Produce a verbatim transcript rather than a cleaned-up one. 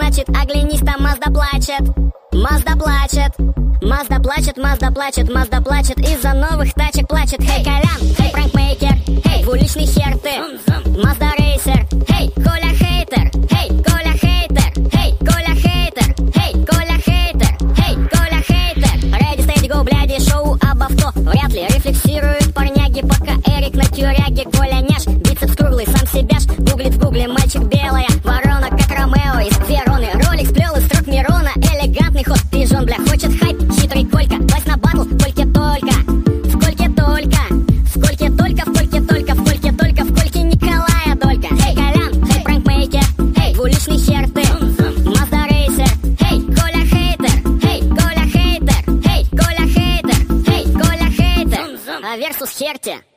значит оглянись, там Мазда плачет. Мазда плачет, Мазда плачет, Мазда плачет, Мазда плачет. Из-за новых тачек плачет. Хей, Колян, хей, пранкмейкер, хей, двуличный хер ты, Мазда рейсер. Хей, Коля хейтер, хей, Коля хейтер, хей, Коля хейтер, хей, Коля хейтер, хей, Коля хейтер. Ready, steady, go, бляди, шоу об авто вряд ли рефлексируют парняги, пока Эрик на тюряге. Коля няш, бицепс круглый, сам себя ж гуглит в гугле. Мальчик белая ворона, как Ромео из Вероны. Ролик сплел из строк Мирона, элегантный ход, пижон, бля, хочет хайп, хитрый Колька. Лазь на батл, в Кольке только, в Кольке только, в Кольке только, в Кольке только, в Кольке только, в Кольке Николая только. Эй, Колян, эй, пранкмейкер, эй, двуличный хер ты, Мазда рейсер. Эй, Коля хейтер, эй, Коля хейтер, эй, Коля хейтер, эй, Коля хейтер. А версус херти.